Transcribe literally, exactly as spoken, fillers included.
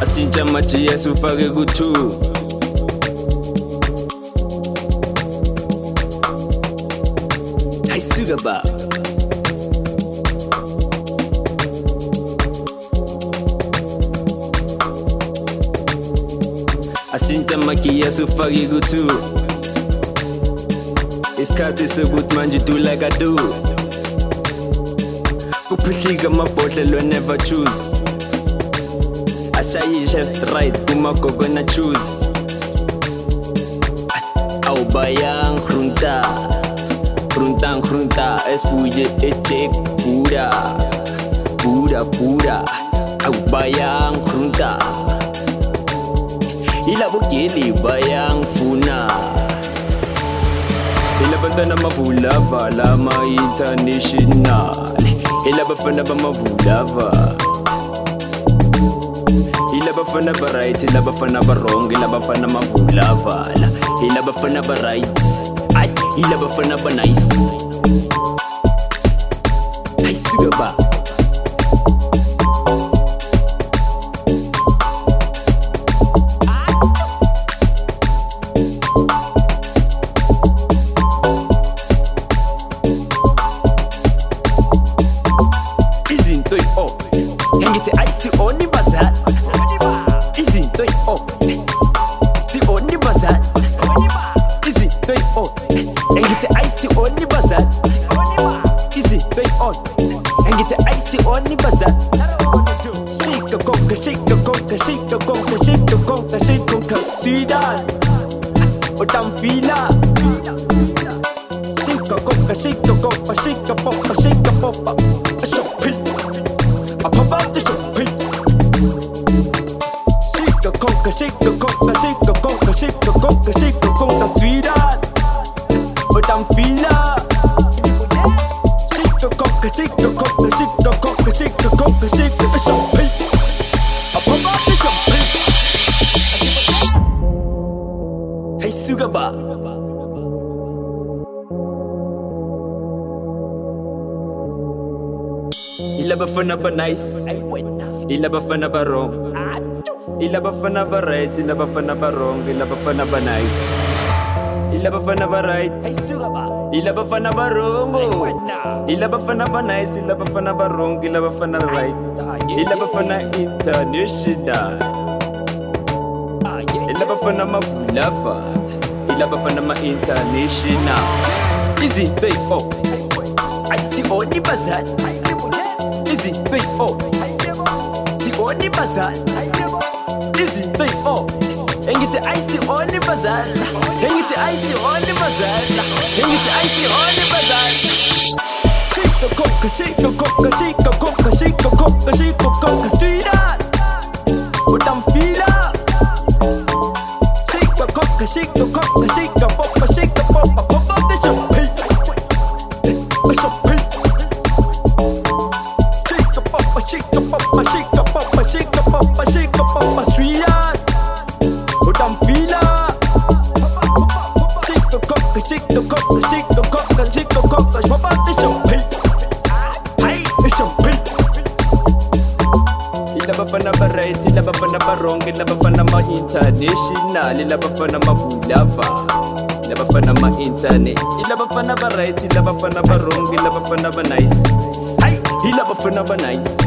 Asintsha manje Yesu ufake ku-two. Hayi suka ba. Asintsha manje Yesu ufake ku-two. Isikhathi sokuthi manje do like I do. Kuphihlika amabhodlela never choose. Ashayisha straight kumagogo na choose. Awubayang grunta grunta grunta esibuye ejek buda buda buda. Awubayang grunta ilabo geli bayang funa. Ilabantwana mavulava lama international. Ilabafana bamavulava. Ilabafana ba right, ilabafana ba wrong, ilabafana mavulava. Ilabafana ba right, ay ilabafana ba nice. Ay suga ba. Ngithi ayisioni bazali izinto oh sioni bazali izinto oh ngithi ayisioni bazali izinto oh ngithi ayisioni bazali. Shika konka shika konka shika konka shika konka shika konka Sudan utamfila. Shika konka shika konka shika popa shika popa shopping. About the shopping. Shika konka shika konka shika konka shika konka shika konka Sweden utamfila. Shika konka shika konka shika konka shika konka shika shopping. About the shopping. Hey suga ba. Ilabafana ba nice, ilabafana ba wrong, ilabafana ba right, ilabafana ba wrong, ilabafana ba nice, ilabafana ba right, ilabafana ba wrong, ilabafana ba nice, ilabafana ba wrong, ilabafana right, ilabafana international, ilabafana mavulava, ilabafana ma international. Izinto oh, ayisioni bazali. Izinto oh, sioni bazali. Izinto oh, ngithi ayisioni bazali. Ngithi ayisioni bazali. Ngithi ayisioni bazali. Shika konka shika konka shika konka shika konka shika konka Sweden utamfila. Shika konka shika konka shika popa shika popa popa the shopping. Shopping. Shika popa shika popa shika popa shika popa shika popa Sweden utamfila. Shika konka shika konka shika konka shika konka popa the shopping. Hey the shopping. Ilabafana ba right, ilabafana ba wrong, ilabafana ma international, ilabafana mavulava, ilabafana ma internet, ilabafana ba right, ilabafana ba wrong, ilabafana ba nice. Hey, ilabafana ba nice.